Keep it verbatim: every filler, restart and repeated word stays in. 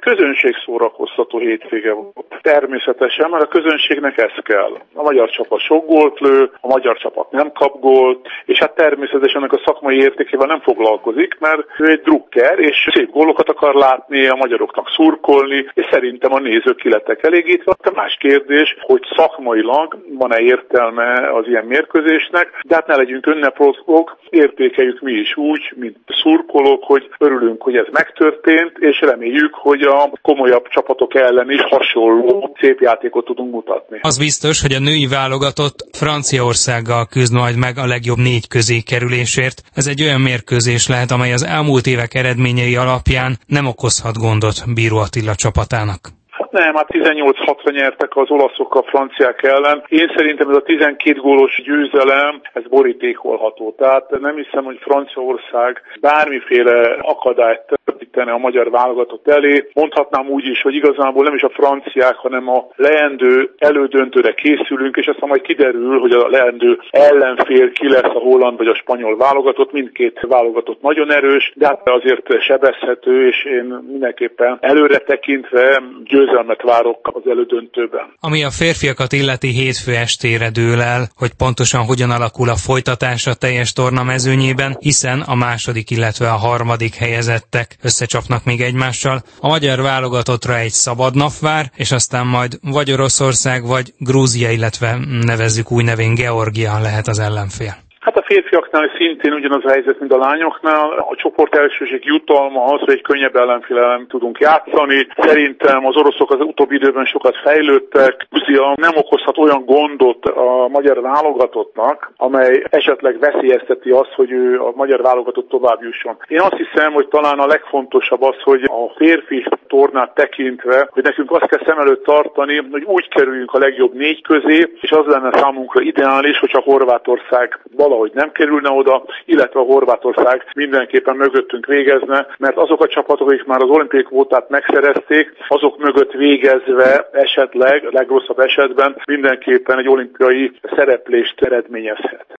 közönségszórakoztató hétvége volt. Természetesen, mert a közönségnek ez kell. A magyar csapat sok gólt lő, a magyar csapat nem kap gólt, és hát természetesen ennek a szakmai értékével nem foglalkozik, mert ő egy drukker, és szép gólokat akar látni, a magyaroknak szurkolni, és szerintem a nézők ki lettek elégítve. A más kérdés, hogy szakmailag van-e értelme az ilyen mérkőzésnek, de hát ne legyünk önneproszkok, értékeljük mi is úgy, mint szurkolók, hogy örülünk, hogy ez megtörtént, és reméljük, hogy a komolyabb csapatok ellen is hasonló szép játékot tudunk mutatni. Az biztos, hogy a női válogatott Franciaországgal küzd majd meg a legjobb négy közé kerülésért. Ez egy olyan mérkőzés lehet, amely az elmúlt évek eredményei alapján nem okozhat gondot Bíró Attila csapatának. Nem, hát tizennyolc hatra nyertek az olaszok a franciák ellen. Én szerintem ez a tizenkét gólos győzelem, ez borítékolható. Tehát nem hiszem, hogy Franciaország bármiféle akadályt tenne a magyar válogatott elé. Mondhatnám úgy is, hogy igazából nem is a franciák, hanem a leendő elődöntőre készülünk, és aztán majd kiderül, hogy a leendő ellenfél ki lesz, a holland vagy a spanyol válogatott. Mindkét válogatott nagyon erős, de hát azért sebezhető, és én mindenképpen előre tekintve győzelmet várok az elődöntőben. Ami a férfiakat illeti, hétfő estére dől el, hogy pontosan hogyan alakul a folytatás a teljes torna mezőnyében, hiszen a második, illetve a harmadik helyezettek összecsapnak még egymással. A magyar válogatottra egy szabad nap vár, és aztán majd vagy Oroszország, vagy Grúzia, illetve nevezzük új nevén Georgia lehet az ellenfél. Hát a férfiaknál szintén ugyanaz a helyzet, mint a lányoknál. A csoport elsőség jutalma az, hogy egy könnyebb ellenfél ellen tudunk játszani. Szerintem az oroszok az utóbbi időben sokat fejlődtek. Grúzia nem okozhat olyan gondot a magyar válogatottnak, amely esetleg veszélyezteti azt, hogy ő a magyar válogatott tovább jusson. Én azt hiszem, hogy talán a legfontosabb az, hogy a férfi tornát tekintve, hogy nekünk azt kell szem előtt tartani, hogy úgy kerüljünk a legjobb négy közé, és az lenne számunkra ideális, hogyha Horvátország valahogy nem kerülne oda, illetve a Horvátország mindenképpen mögöttünk végezne, mert azok a csapatok, akik már az olimpiai kvótát megszerezték, azok mögött végezve esetleg, a legrosszabb esetben mindenképpen egy olimpiai szereplést eredményezhet.